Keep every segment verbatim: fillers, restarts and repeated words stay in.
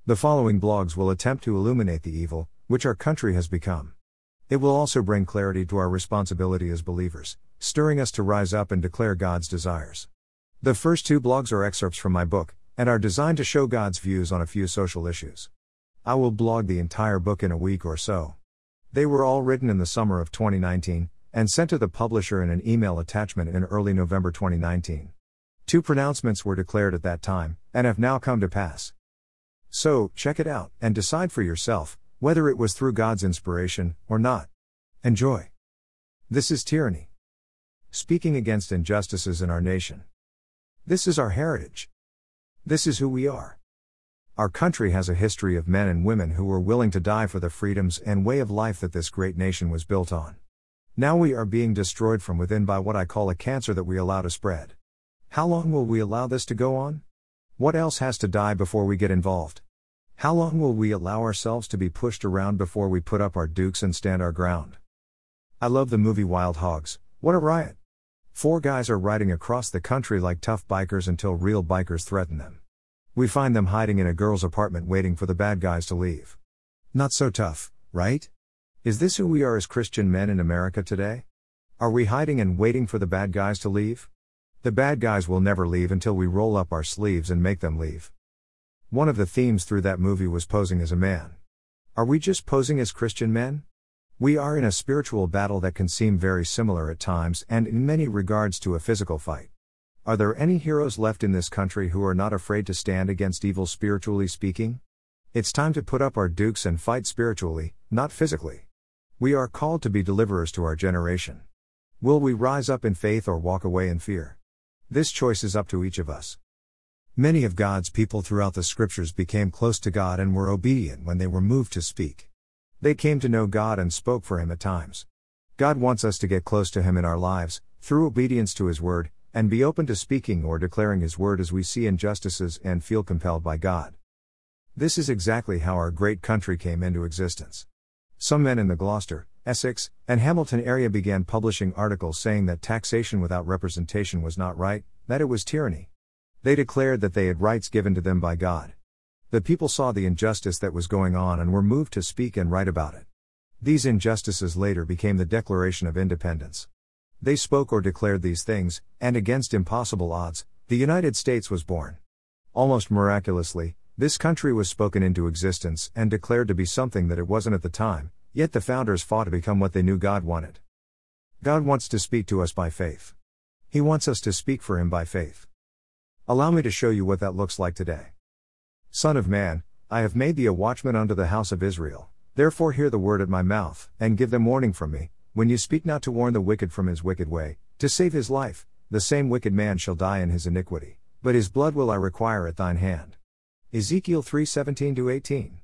The following blogs will attempt to illuminate the evil, which our country has become. It will also bring clarity to our responsibility as believers, stirring us to rise up and declare God's desires. The first two blogs are excerpts from my book, and are designed to show God's views on a few social issues. I will blog the entire book in a week or so. They were all written in the summer of twenty nineteen, and sent to the publisher in an email attachment in early November twenty nineteen. Two pronouncements were declared at that time, and have now come to pass. So, check it out, and decide for yourself, whether it was through God's inspiration, or not. Enjoy. This is Tyranny. Speaking against injustices in our nation. This is our heritage. This is who we are. Our country has a history of men and women who were willing to die for the freedoms and way of life that this great nation was built on. Now we are being destroyed from within by what I call a cancer that we allow to spread. How long will we allow this to go on? What else has to die before we get involved? How long will we allow ourselves to be pushed around before we put up our dukes and stand our ground? I love the movie Wild Hogs. What a riot. Four guys are riding across the country like tough bikers until real bikers threaten them. We find them hiding in a girl's apartment waiting for the bad guys to leave. Not so tough, right? Is this who we are as Christian men in America today? Are we hiding and waiting for the bad guys to leave? The bad guys will never leave until we roll up our sleeves and make them leave. One of the themes through that movie was posing as a man. Are we just posing as Christian men? We are in a spiritual battle that can seem very similar at times and in many regards to a physical fight. Are there any heroes left in this country who are not afraid to stand against evil spiritually speaking? It's time to put up our dukes and fight spiritually, not physically. We are called to be deliverers to our generation. Will we rise up in faith or walk away in fear? This choice is up to each of us. Many of God's people throughout the scriptures became close to God and were obedient when they were moved to speak. They came to know God and spoke for Him at times. God wants us to get close to Him in our lives, through obedience to His word, and be open to speaking or declaring His word as we see injustices and feel compelled by God. This is exactly how our great country came into existence. Some men in the Gloucester, Essex, and Hamilton area began publishing articles saying that taxation without representation was not right, that it was tyranny. They declared that they had rights given to them by God. The people saw the injustice that was going on and were moved to speak and write about it. These injustices later became the Declaration of Independence. They spoke or declared these things, and against impossible odds, the United States was born. Almost miraculously, this country was spoken into existence and declared to be something that it wasn't at the time, yet the founders fought to become what they knew God wanted. God wants to speak to us by faith. He wants us to speak for Him by faith. Allow me to show you what that looks like today. Son of man, I have made thee a watchman unto the house of Israel. Therefore hear the word at my mouth, and give them warning from me, when you speak not to warn the wicked from his wicked way, to save his life. The same wicked man shall die in his iniquity, but his blood will I require at thine hand. Ezekiel three seventeen to eighteen.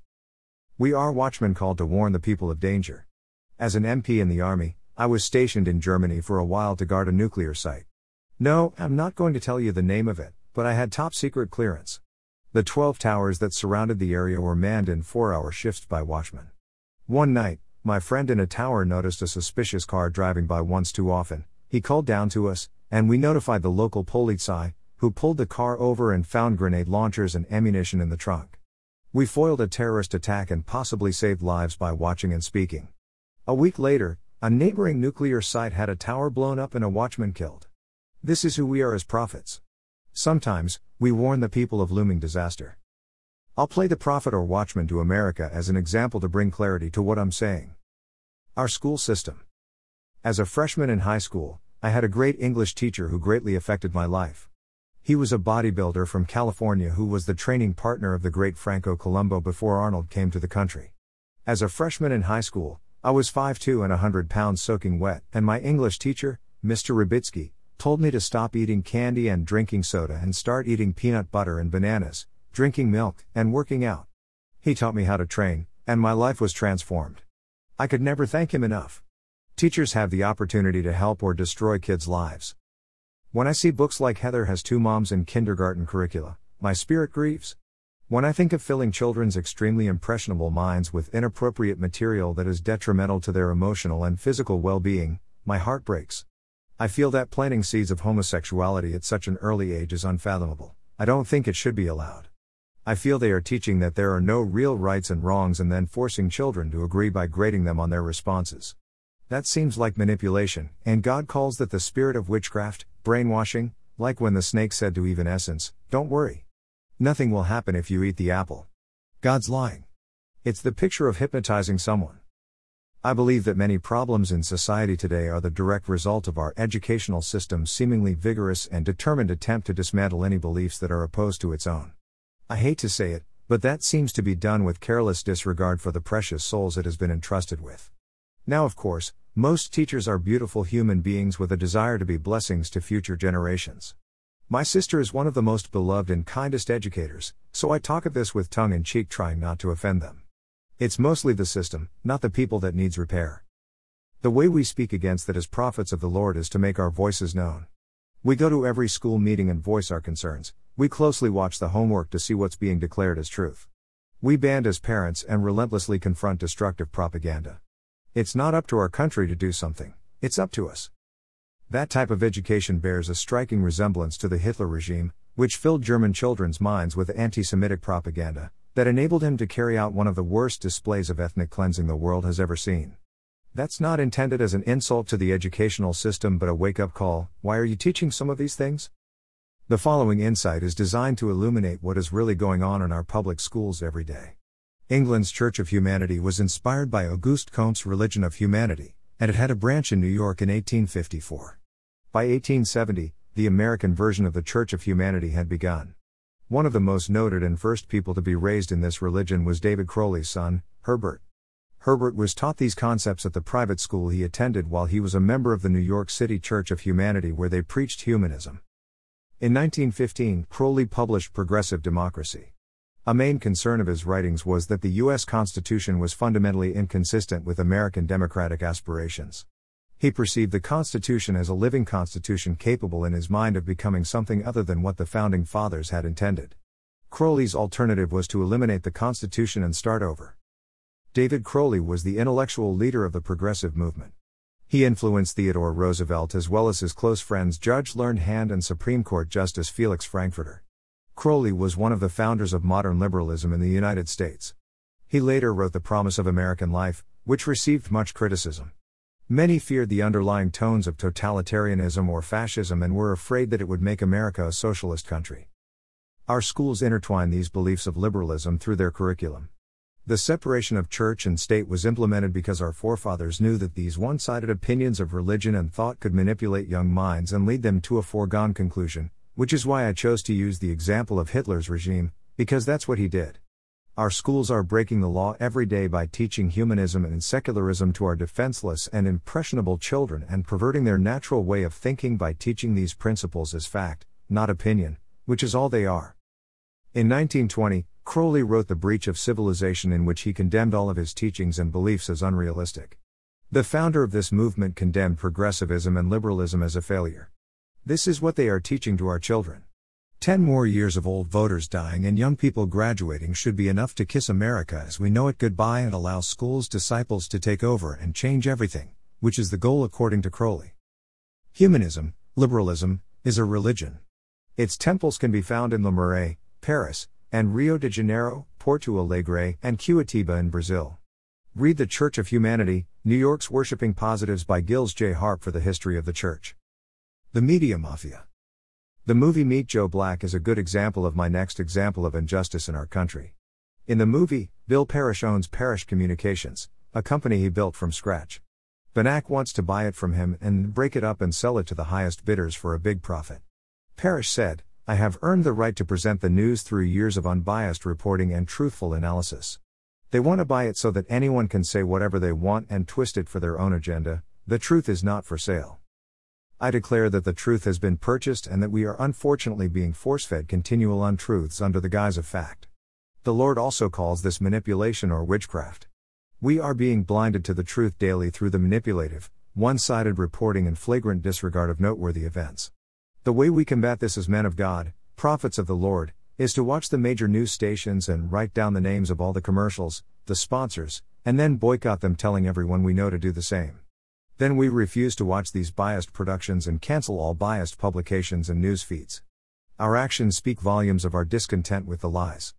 We are watchmen called to warn the people of danger. As an M P in the army, I was stationed in Germany for a while to guard a nuclear site. No, I'm not going to tell you the name of it, but I had top secret clearance. The twelve towers that surrounded the area were manned in four-hour shifts by watchmen. One night, my friend in a tower noticed a suspicious car driving by once too often. He called down to us, and we notified the local Polizei, who pulled the car over and found grenade launchers and ammunition in the trunk. We foiled a terrorist attack and possibly saved lives by watching and speaking. A week later, a neighboring nuclear site had a tower blown up and a watchman killed. This is who we are as prophets. Sometimes, we warn the people of looming disaster. I'll play the prophet or watchman to America as an example to bring clarity to what I'm saying. Our school system. As a freshman in high school, I had a great English teacher who greatly affected my life. He was a bodybuilder from California who was the training partner of the great Franco Columbu before Arnold came to the country. As a freshman in high school, I was five foot two and one hundred pounds soaking wet, and my English teacher, Mister Ribitsky, told me to stop eating candy and drinking soda and start eating peanut butter and bananas, drinking milk, and working out. He taught me how to train, and my life was transformed. I could never thank him enough. Teachers have the opportunity to help or destroy kids' lives. When I see books like Heather Has Two Moms in kindergarten curricula, my spirit grieves. When I think of filling children's extremely impressionable minds with inappropriate material that is detrimental to their emotional and physical well-being, my heart breaks. I feel that planting seeds of homosexuality at such an early age is unfathomable. I don't think it should be allowed. I feel they are teaching that there are no real rights and wrongs and then forcing children to agree by grading them on their responses. That seems like manipulation, and God calls that the spirit of witchcraft, brainwashing, like when the snake said to Eve in essence, "Don't worry. Nothing will happen if you eat the apple." God's lying. It's the picture of hypnotizing someone. I believe that many problems in society today are the direct result of our educational system's seemingly vigorous and determined attempt to dismantle any beliefs that are opposed to its own. I hate to say it, but that seems to be done with careless disregard for the precious souls it has been entrusted with. Now, of course, most teachers are beautiful human beings with a desire to be blessings to future generations. My sister is one of the most beloved and kindest educators, so I talk of this with tongue in cheek, trying not to offend them. It's mostly the system, not the people, that needs repair. The way we speak against that as prophets of the Lord is to make our voices known. We go to every school meeting and voice our concerns. We closely watch the homework to see what's being declared as truth. We band as parents and relentlessly confront destructive propaganda. It's not up to our country to do something, it's up to us. That type of education bears a striking resemblance to the Hitler regime, which filled German children's minds with anti-Semitic propaganda, that enabled him to carry out one of the worst displays of ethnic cleansing the world has ever seen. That's not intended as an insult to the educational system but a wake-up call. Why are you teaching some of these things? The following insight is designed to illuminate what is really going on in our public schools every day. England's Church of Humanity was inspired by Auguste Comte's Religion of Humanity, and it had a branch in New York in eighteen fifty-four. By eighteen seventy, the American version of the Church of Humanity had begun. One of the most noted and first people to be raised in this religion was David Crowley's son, Herbert. Herbert was taught these concepts at the private school he attended while he was a member of the New York City Church of Humanity, where they preached humanism. In nineteen fifteen, Crowley published Progressive Democracy. A main concern of his writings was that the U S Constitution was fundamentally inconsistent with American democratic aspirations. He perceived the Constitution as a living constitution capable in his mind of becoming something other than what the Founding Fathers had intended. Crowley's alternative was to eliminate the Constitution and start over. David Crowley was the intellectual leader of the progressive movement. He influenced Theodore Roosevelt as well as his close friends Judge Learned Hand and Supreme Court Justice Felix Frankfurter. Crowley was one of the founders of modern liberalism in the United States. He later wrote The Promise of American Life, which received much criticism. Many feared the underlying tones of totalitarianism or fascism and were afraid that it would make America a socialist country. Our schools intertwine these beliefs of liberalism through their curriculum. The separation of church and state was implemented because our forefathers knew that these one-sided opinions of religion and thought could manipulate young minds and lead them to a foregone conclusion, which is why I chose to use the example of Hitler's regime, because that's what he did. Our schools are breaking the law every day by teaching humanism and secularism to our defenseless and impressionable children and perverting their natural way of thinking by teaching these principles as fact, not opinion, which is all they are. In nineteen twenty, Crowley wrote The Breach of Civilization, in which he condemned all of his teachings and beliefs as unrealistic. The founder of this movement condemned progressivism and liberalism as a failure. This is what they are teaching to our children. Ten more years of old voters dying and young people graduating should be enough to kiss America as we know it goodbye and allow schools' disciples to take over and change everything, which is the goal according to Crowley. Humanism, liberalism, is a religion. Its temples can be found in Le Marais, Paris, and Rio de Janeiro, Porto Alegre, and Curitiba in Brazil. Read The Church of Humanity, New York's Worshipping Positives by Gilles J. Harp for the history of the church. The Media Mafia. The movie Meet Joe Black is a good example of my next example of injustice in our country. In the movie, Bill Parrish owns Parrish Communications, a company he built from scratch. Banach wants to buy it from him and break it up and sell it to the highest bidders for a big profit. Parrish said, "I have earned the right to present the news through years of unbiased reporting and truthful analysis. They want to buy it so that anyone can say whatever they want and twist it for their own agenda. The truth is not for sale. I declare that the truth has been purchased and that we are unfortunately being force-fed continual untruths under the guise of fact. The Lord also calls this manipulation or witchcraft. We are being blinded to the truth daily through the manipulative, one-sided reporting and flagrant disregard of noteworthy events. The way we combat this as men of God, prophets of the Lord, is to watch the major news stations and write down the names of all the commercials, the sponsors, and then boycott them, telling everyone we know to do the same. Then we refuse to watch these biased productions and cancel all biased publications and news feeds. Our actions speak volumes of our discontent with the lies.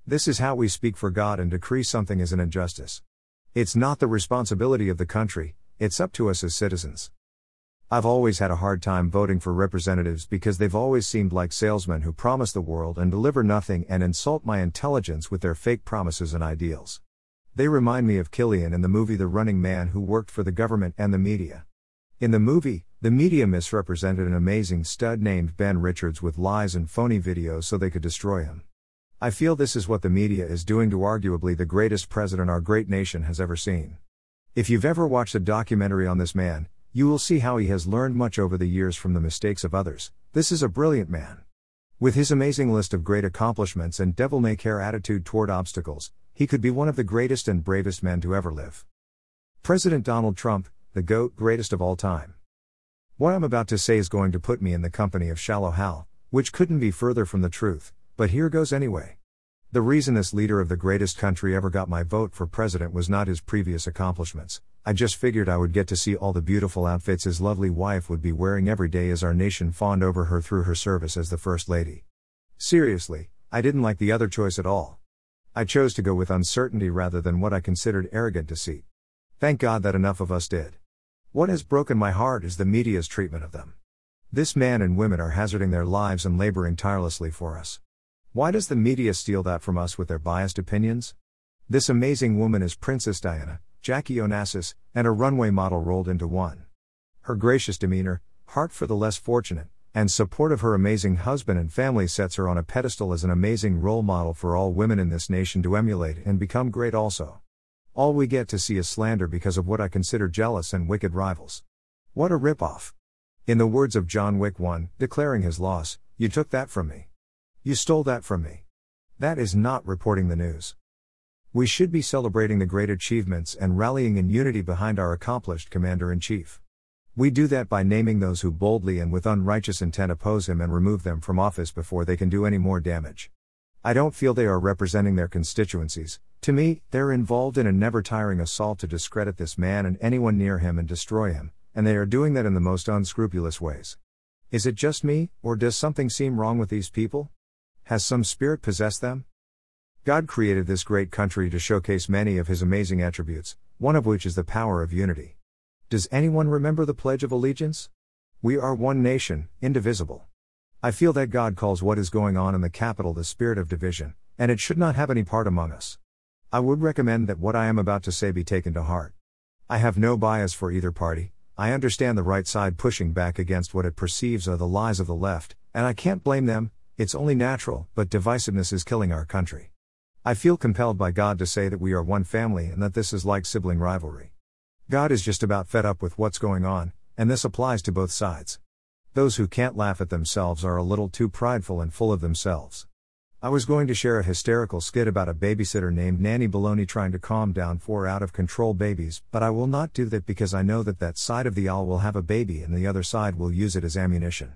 This is how we speak for God and decree something is an injustice. It's not the responsibility of the country, it's up to us as citizens. I've always had a hard time voting for representatives because they've always seemed like salesmen who promise the world and deliver nothing and insult my intelligence with their fake promises and ideals. They remind me of Killian in the movie The Running Man, who worked for the government and the media. In the movie, the media misrepresented an amazing stud named Ben Richards with lies and phony videos so they could destroy him. I feel this is what the media is doing to arguably the greatest president our great nation has ever seen. If you've ever watched a documentary on this man, you will see how he has learned much over the years from the mistakes of others. This is a brilliant man. With his amazing list of great accomplishments and devil-may-care attitude toward obstacles, he could be one of the greatest and bravest men to ever live. President Donald Trump, the GOAT, greatest of all time. What I'm about to say is going to put me in the company of Shallow Hal, which couldn't be further from the truth, but here goes anyway. The reason this leader of the greatest country ever got my vote for president was not his previous accomplishments. I just figured I would get to see all the beautiful outfits his lovely wife would be wearing every day as our nation fawned over her through her service as the First Lady. Seriously, I didn't like the other choice at all. I chose to go with uncertainty rather than what I considered arrogant deceit. Thank God that enough of us did. What has broken my heart is the media's treatment of them. This man and women are hazarding their lives and laboring tirelessly for us. Why does the media steal that from us with their biased opinions? This amazing woman is Princess Diana, Jackie Onassis, and a runway model rolled into one. Her gracious demeanor, heart for the less fortunate, and support of her amazing husband and family sets her on a pedestal as an amazing role model for all women in this nation to emulate and become great also. All we get to see is slander because of what I consider jealous and wicked rivals. What a ripoff. In the words of John Wick one, declaring his loss, "You took that from me. You stole that from me." That is not reporting the news. We should be celebrating the great achievements and rallying in unity behind our accomplished Commander-in-Chief. We do that by naming those who boldly and with unrighteous intent oppose him and remove them from office before they can do any more damage. I don't feel they are representing their constituencies. To me, they're involved in a never-tiring assault to discredit this man and anyone near him and destroy him, and they are doing that in the most unscrupulous ways. Is it just me, or does something seem wrong with these people? Has some spirit possessed them? God created this great country to showcase many of his amazing attributes, one of which is the power of unity. Does anyone remember the Pledge of Allegiance? We are one nation, indivisible. I feel that God calls what is going on in the Capitol the spirit of division, and it should not have any part among us. I would recommend that what I am about to say be taken to heart. I have no bias for either party. I understand the right side pushing back against what it perceives are the lies of the left, and I can't blame them. It's only natural, but divisiveness is killing our country. I feel compelled by God to say that we are one family and that this is like sibling rivalry. God is just about fed up with what's going on, and this applies to both sides. Those who can't laugh at themselves are a little too prideful and full of themselves. I was going to share a hysterical skit about a babysitter named Nanny Baloney trying to calm down four out-of-control babies, but I will not do that because I know that that side of the aisle will have a baby and the other side will use it as ammunition.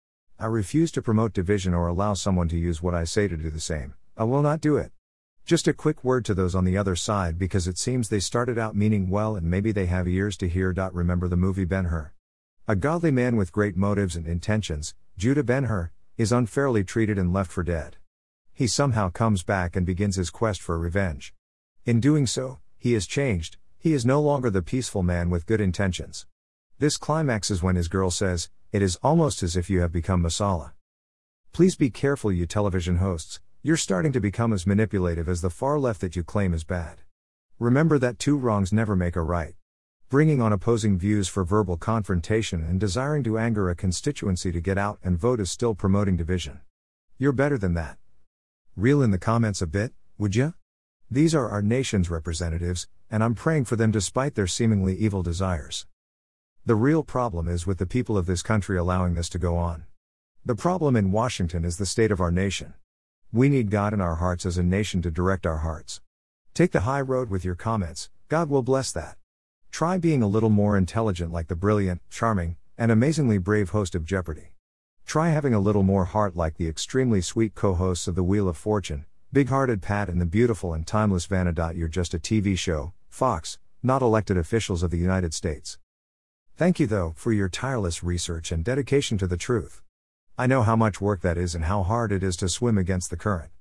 I refuse to promote division or allow someone to use what I say to do the same. I will not do it. Just a quick word to those on the other side because it seems they started out meaning well and maybe they have ears to hear. Remember the movie Ben-Hur? A godly man with great motives and intentions, Judah Ben-Hur, is unfairly treated and left for dead. He somehow comes back and begins his quest for revenge. In doing so, he is changed. He is no longer the peaceful man with good intentions. This climaxes when his girl says, "It is almost as if you have become Masala." Please be careful, you television hosts, you're starting to become as manipulative as the far left that you claim is bad. Remember that two wrongs never make a right. Bringing on opposing views for verbal confrontation and desiring to anger a constituency to get out and vote is still promoting division. You're better than that. Reel in the comments a bit, would ya? These are our nation's representatives, and I'm praying for them despite their seemingly evil desires. The real problem is with the people of this country allowing this to go on. The problem in Washington is the state of our nation. We need God in our hearts as a nation to direct our hearts. Take the high road with your comments, God will bless that. Try being a little more intelligent like the brilliant, charming, and amazingly brave host of Jeopardy! Try having a little more heart like the extremely sweet co-hosts of the Wheel of Fortune, big-hearted Pat and the beautiful and timeless Vanna. You're just a T V show, Fox, not elected officials of the United States. Thank you though, for your tireless research and dedication to the truth. I know how much work that is and how hard it is to swim against the current.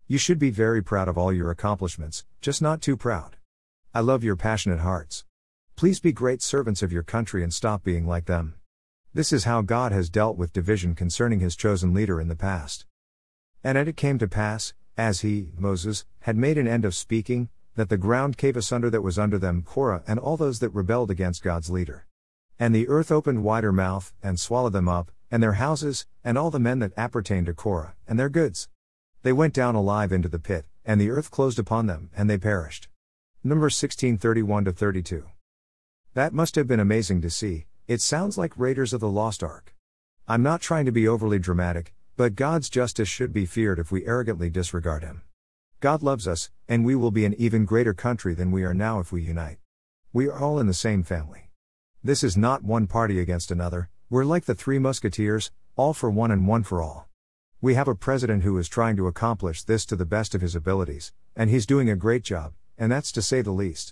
You should be very proud of all your accomplishments, just not too proud. I love your passionate hearts. Please be great servants of your country and stop being like them. This is how God has dealt with division concerning his chosen leader in the past. And it came to pass, as he, Moses, had made an end of speaking, that the ground gave asunder that was under them, Korah and all those that rebelled against God's leader. And the earth opened wide her mouth, and swallowed them up, and their houses, and all the men that appertained to Korah, and their goods. They went down alive into the pit, and the earth closed upon them, and they perished. Numbers sixteen thirty-one to thirty-two. That must have been amazing to see. It sounds like Raiders of the Lost Ark. I'm not trying to be overly dramatic, but God's justice should be feared if we arrogantly disregard him. God loves us, and we will be an even greater country than we are now if we unite. We are all in the same family. This is not one party against another, we're like the Three Musketeers, all for one and one for all. We have a president who is trying to accomplish this to the best of his abilities, and he's doing a great job, and that's to say the least.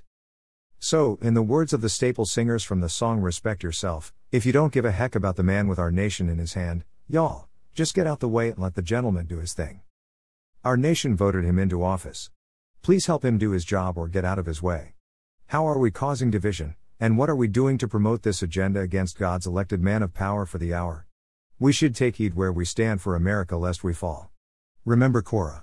So, in the words of the staple singers from the song Respect Yourself, if you don't give a heck about the man with our nation in his hand, y'all, just get out the way and let the gentleman do his thing. Our nation voted him into office. Please help him do his job or get out of his way. How are we causing division, and what are we doing to promote this agenda against God's elected man of power for the hour? We should take heed where we stand for America lest we fall. Remember Korah.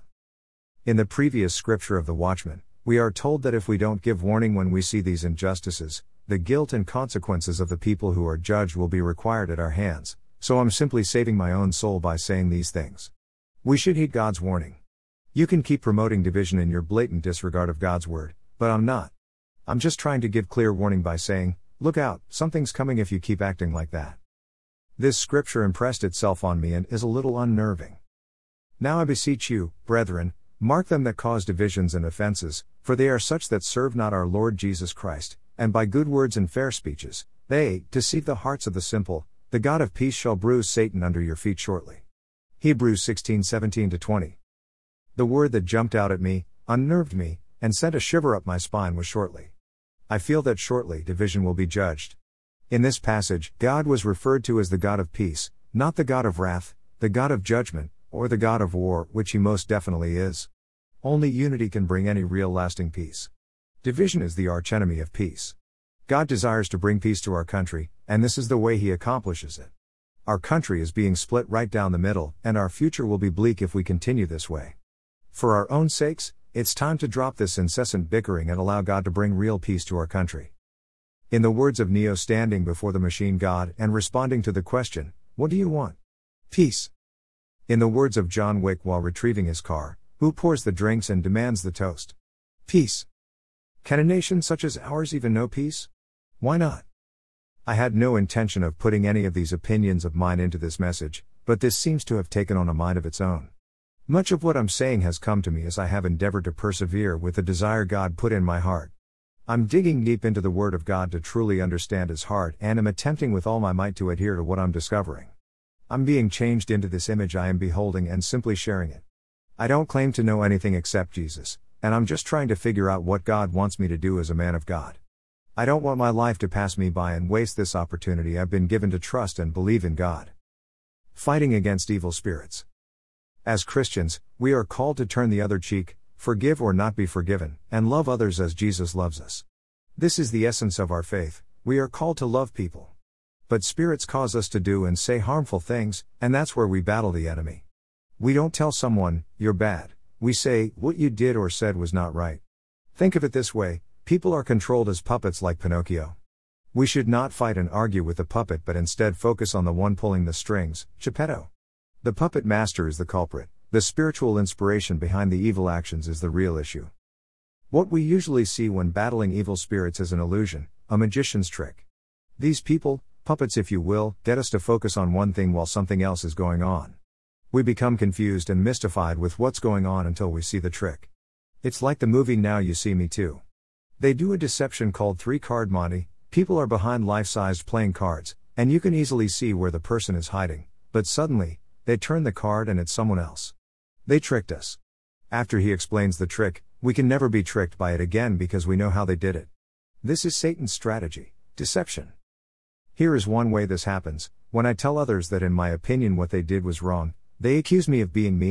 In the previous scripture of the watchman, we are told that if we don't give warning when we see these injustices, the guilt and consequences of the people who are judged will be required at our hands, so I'm simply saving my own soul by saying these things. We should heed God's warning. You can keep promoting division in your blatant disregard of God's word, but I'm not. I'm just trying to give clear warning by saying, look out, something's coming if you keep acting like that. This scripture impressed itself on me and is a little unnerving. Now I beseech you, brethren, mark them that cause divisions and offenses, for they are such that serve not our Lord Jesus Christ, and by good words and fair speeches, they deceive the hearts of the simple. The God of peace shall bruise Satan under your feet shortly. Hebrews sixteen seventeen to twenty. The word that jumped out at me, unnerved me, and sent a shiver up my spine was shortly. I feel that shortly division will be judged. In this passage, God was referred to as the God of peace, not the God of wrath, the God of judgment, or the God of war, which he most definitely is. Only unity can bring any real lasting peace. Division is the archenemy of peace. God desires to bring peace to our country, and this is the way he accomplishes it. Our country is being split right down the middle, and our future will be bleak if we continue this way. For our own sakes, it's time to drop this incessant bickering and allow God to bring real peace to our country. In the words of Neo standing before the machine God and responding to the question, what do you want? Peace. In the words of John Wick while retrieving his car, who pours the drinks and demands the toast? Peace. Can a nation such as ours even know peace? Why not? I had no intention of putting any of these opinions of mine into this message, but this seems to have taken on a mind of its own. Much of what I'm saying has come to me as I have endeavored to persevere with the desire God put in my heart. I'm digging deep into the Word of God to truly understand His heart and am attempting with all my might to adhere to what I'm discovering. I'm being changed into this image I am beholding and simply sharing it. I don't claim to know anything except Jesus, and I'm just trying to figure out what God wants me to do as a man of God. I don't want my life to pass me by and waste this opportunity I've been given to trust and believe in God. Fighting against evil spirits. As Christians, we are called to turn the other cheek, forgive or not be forgiven, and love others as Jesus loves us. This is the essence of our faith. We are called to love people. But spirits cause us to do and say harmful things, and that's where we battle the enemy. We don't tell someone, you're bad. We say, what you did or said was not right. Think of it this way, people are controlled as puppets like Pinocchio. We should not fight and argue with the puppet but instead focus on the one pulling the strings, Geppetto. The puppet master is the culprit, the spiritual inspiration behind the evil actions is the real issue. What we usually see when battling evil spirits is an illusion, a magician's trick. These people, puppets if you will, get us to focus on one thing while something else is going on. We become confused and mystified with what's going on until we see the trick. It's like the movie Now You See Me Too. They do a deception called three-card Monty, people are behind life-sized playing cards, and you can easily see where the person is hiding, but suddenly, they turn the card and it's someone else. They tricked us. After he explains the trick, we can never be tricked by it again because we know how they did it. This is Satan's strategy, deception. Here is one way this happens: when I tell others that in my opinion what they did was wrong, they accuse me of being mean,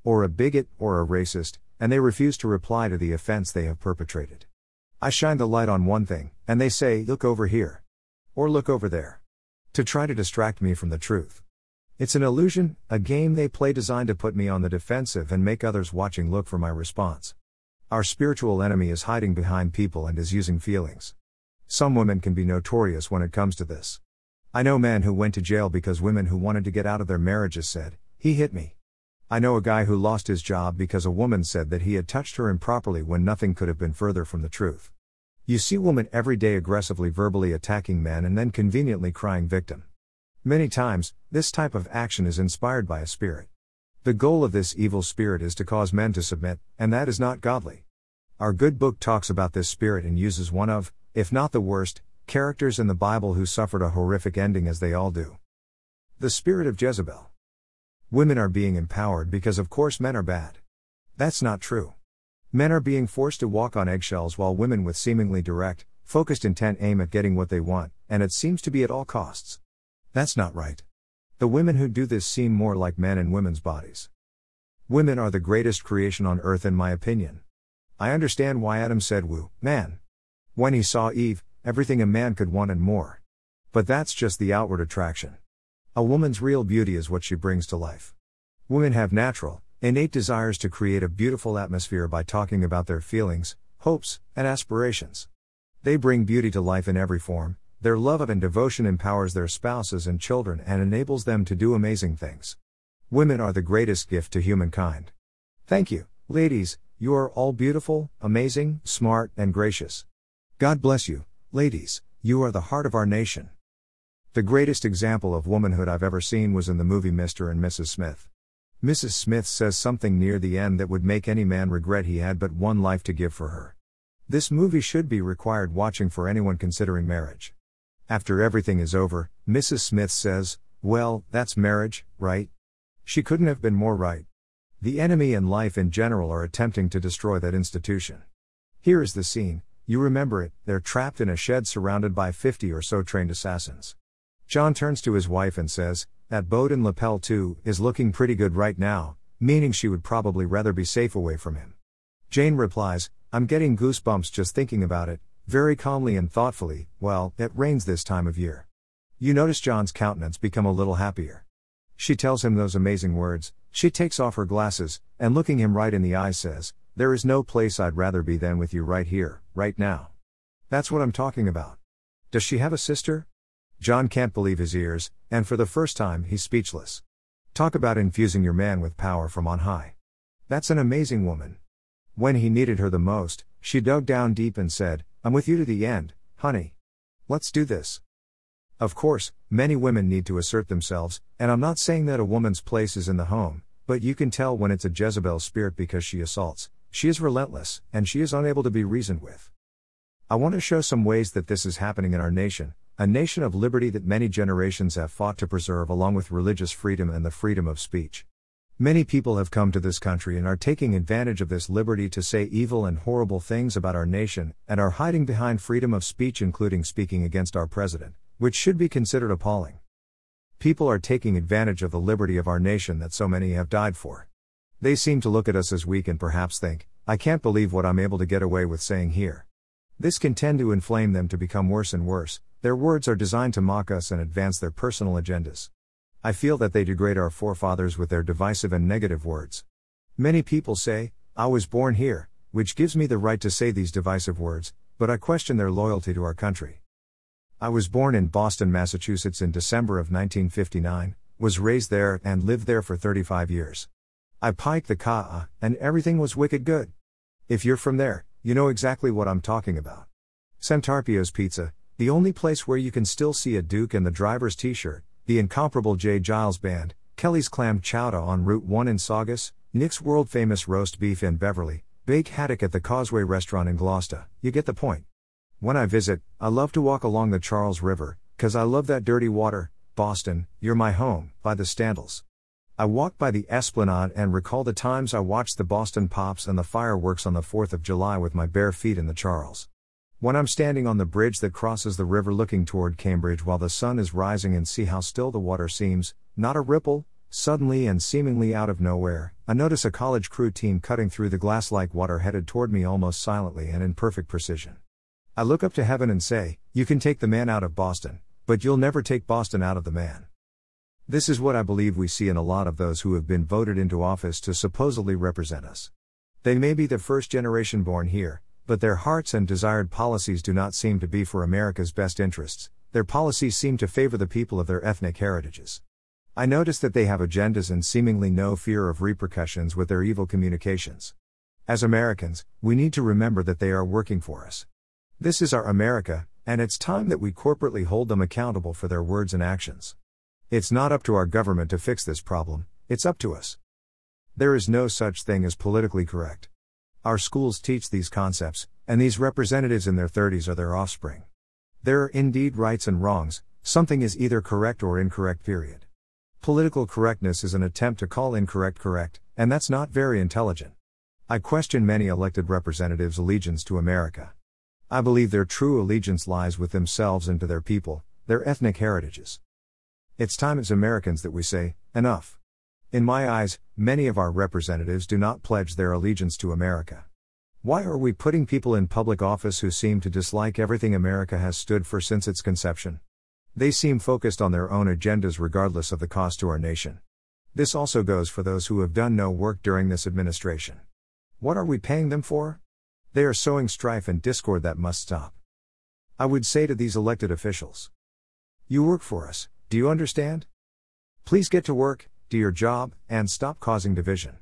or a bigot, or a racist, and they refuse to reply to the offense they have perpetrated. I shine the light on one thing, and they say, look over here. Or look over there. To try to distract me from the truth. It's an illusion, a game they play designed to put me on the defensive and make others watching look for my response. Our spiritual enemy is hiding behind people and is using feelings. Some women can be notorious when it comes to this. I know men who went to jail because women who wanted to get out of their marriages said, he hit me. I know a guy who lost his job because a woman said that he had touched her improperly when nothing could have been further from the truth. You see women every day aggressively verbally attacking men and then conveniently crying victim. Many times, this type of action is inspired by a spirit. The goal of this evil spirit is to cause men to submit, and that is not godly. Our good book talks about this spirit and uses one of, if not the worst, characters in the Bible who suffered a horrific ending as they all do. The spirit of Jezebel. Women are being empowered because of course men are bad. That's not true. Men are being forced to walk on eggshells while women with seemingly direct, focused intent aim at getting what they want, and it seems to be at all costs. That's not right. The women who do this seem more like men in women's bodies. Women are the greatest creation on earth in my opinion. I understand why Adam said woo, man. When he saw Eve, everything a man could want and more. But that's just the outward attraction. A woman's real beauty is what she brings to life. Women have natural, innate desires to create a beautiful atmosphere by talking about their feelings, hopes, and aspirations. They bring beauty to life in every form. Their love of and devotion empowers their spouses and children and enables them to do amazing things. Women are the greatest gift to humankind. Thank you, ladies, you are all beautiful, amazing, smart, and gracious. God bless you, ladies, you are the heart of our nation. The greatest example of womanhood I've ever seen was in the movie Mister and Missus Smith. Missus Smith says something near the end that would make any man regret he had but one life to give for her. This movie should be required watching for anyone considering marriage. After everything is over, Missus Smith says, well, that's marriage, right? She couldn't have been more right. The enemy and life in general are attempting to destroy that institution. Here is the scene, you remember it, they're trapped in a shed surrounded by fifty or so trained assassins. John turns to his wife and says, that boat in lapel two is looking pretty good right now, meaning she would probably rather be safe away from him. Jane replies, I'm getting goosebumps just thinking about it, very calmly and thoughtfully, well, it rains this time of year. You notice John's countenance become a little happier. She tells him those amazing words, she takes off her glasses, and looking him right in the eye says, there is no place I'd rather be than with you right here, right now. That's what I'm talking about. Does she have a sister? John can't believe his ears, and for the first time he's speechless. Talk about infusing your man with power from on high. That's an amazing woman. When he needed her the most, she dug down deep and said, I'm with you to the end, honey. Let's do this. Of course, many women need to assert themselves, and I'm not saying that a woman's place is in the home, but you can tell when it's a Jezebel spirit because she assaults, she is relentless, and she is unable to be reasoned with. I want to show some ways that this is happening in our nation, a nation of liberty that many generations have fought to preserve along with religious freedom and the freedom of speech. Many people have come to this country and are taking advantage of this liberty to say evil and horrible things about our nation, and are hiding behind freedom of speech, including speaking against our president, which should be considered appalling. People are taking advantage of the liberty of our nation that so many have died for. They seem to look at us as weak and perhaps think, I can't believe what I'm able to get away with saying here. This can tend to inflame them to become worse and worse. Their words are designed to mock us and advance their personal agendas. I feel that they degrade our forefathers with their divisive and negative words. Many people say, I was born here, which gives me the right to say these divisive words, but I question their loyalty to our country. I was born in Boston, Massachusetts in December of nineteen fifty-nine, was raised there and lived there for thirty-five years. I piked the Ka'a, and everything was wicked good. If you're from there, you know exactly what I'm talking about. Centarpio's Pizza, the only place where you can still see a Duke and the driver's t-shirt, the incomparable Jay Giles Band, Kelly's Clam Chowder on Route one in Saugus, Nick's world-famous roast beef in Beverly, Bake Haddock at the Causeway Restaurant in Gloucester, you get the point. When I visit, I love to walk along the Charles River, 'cause I love that dirty water. Boston, you're my home, by the Standals. I walk by the Esplanade and recall the times I watched the Boston Pops and the fireworks on the fourth of July with my bare feet in the Charles. When I'm standing on the bridge that crosses the river looking toward Cambridge while the sun is rising and see how still the water seems, not a ripple, Suddenly and seemingly out of nowhere, I notice a college crew team cutting through the glass like water headed toward me almost silently and in perfect precision. I look up to heaven and say, "You can take the man out of Boston, but you'll never take Boston out of the man." This is what I believe we see in a lot of those who have been voted into office to supposedly represent us. They may be the first generation born here, but their hearts and desired policies do not seem to be for America's best interests. Their policies seem to favor the people of their ethnic heritages. I notice that they have agendas and seemingly no fear of repercussions with their evil communications. As Americans, we need to remember that they are working for us. This is our America, and it's time that we corporately hold them accountable for their words and actions. It's not up to our government to fix this problem, it's up to us. There is no such thing as politically correct. Our schools teach these concepts, and these representatives in their thirties are their offspring. There are indeed rights and wrongs, something is either correct or incorrect, period. Political correctness is an attempt to call incorrect correct, and that's not very intelligent. I question many elected representatives' allegiance to America. I believe their true allegiance lies with themselves and to their people, their ethnic heritages. It's time as Americans that we say, enough. In my eyes, many of our representatives do not pledge their allegiance to America. Why are we putting people in public office who seem to dislike everything America has stood for since its conception? They seem focused on their own agendas regardless of the cost to our nation. This also goes for those who have done no work during this administration. What are we paying them for? They are sowing strife and discord that must stop. I would say to these elected officials, you work for us, do you understand? Please get to work, do your job, and stop causing division.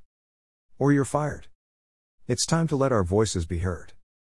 Or you're fired. It's time to let our voices be heard.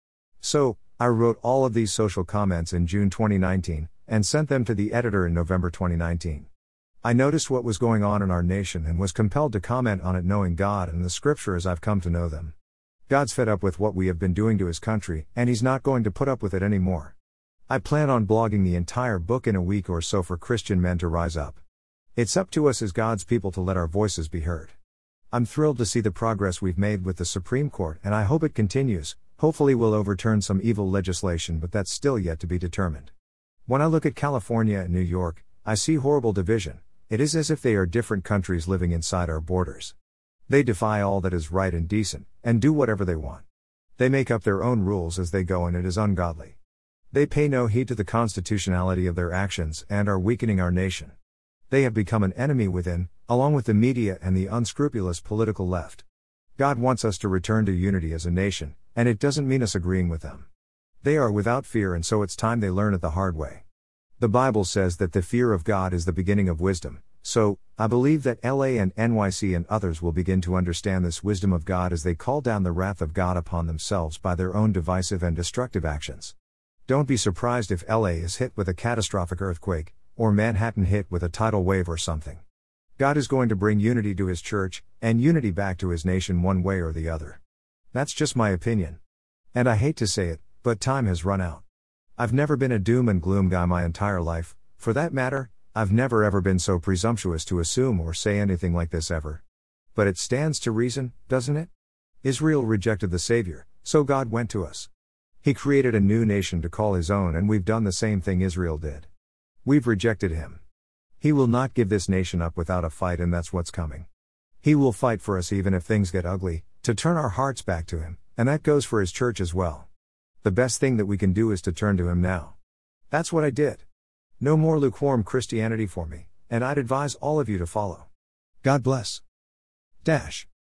So, I wrote all of these social comments in June twenty nineteen, and sent them to the editor in November twenty nineteen. I noticed what was going on in our nation and was compelled to comment on it, knowing God and the scripture as I've come to know them. God's fed up with what we have been doing to his country, and he's not going to put up with it anymore. I plan on blogging the entire book in a week or so for Christian men to rise up. It's up to us as God's people to let our voices be heard. I'm thrilled to see the progress we've made with the Supreme Court, and I hope it continues. Hopefully we'll overturn some evil legislation, but that's still yet to be determined. When I look at California and New York, I see horrible division. It is as if they are different countries living inside our borders. They defy all that is right and decent, and do whatever they want. They make up their own rules as they go, and it is ungodly. They pay no heed to the constitutionality of their actions and are weakening our nation. They have become an enemy within, along with the media and the unscrupulous political left. God wants us to return to unity as a nation, and it doesn't mean us agreeing with them. They are without fear, and so it's time they learn it the hard way. The Bible says that the fear of God is the beginning of wisdom, so, I believe that L A and N Y C and others will begin to understand this wisdom of God as they call down the wrath of God upon themselves by their own divisive and destructive actions. Don't be surprised if L A is hit with a catastrophic earthquake, or Manhattan hit with a tidal wave or something. God is going to bring unity to his church, and unity back to his nation one way or the other. That's just my opinion. And I hate to say it, but time has run out. I've never been a doom and gloom guy my entire life. For that matter, I've never ever been so presumptuous to assume or say anything like this ever. But it stands to reason, doesn't it? Israel rejected the Savior, so God went to us. He created a new nation to call his own, and we've done the same thing Israel did. We've rejected him. He will not give this nation up without a fight, and that's what's coming. He will fight for us even if things get ugly, to turn our hearts back to him, and that goes for his church as well. The best thing that we can do is to turn to him now. That's what I did. No more lukewarm Christianity for me, and I'd advise all of you to follow. God bless. Dash.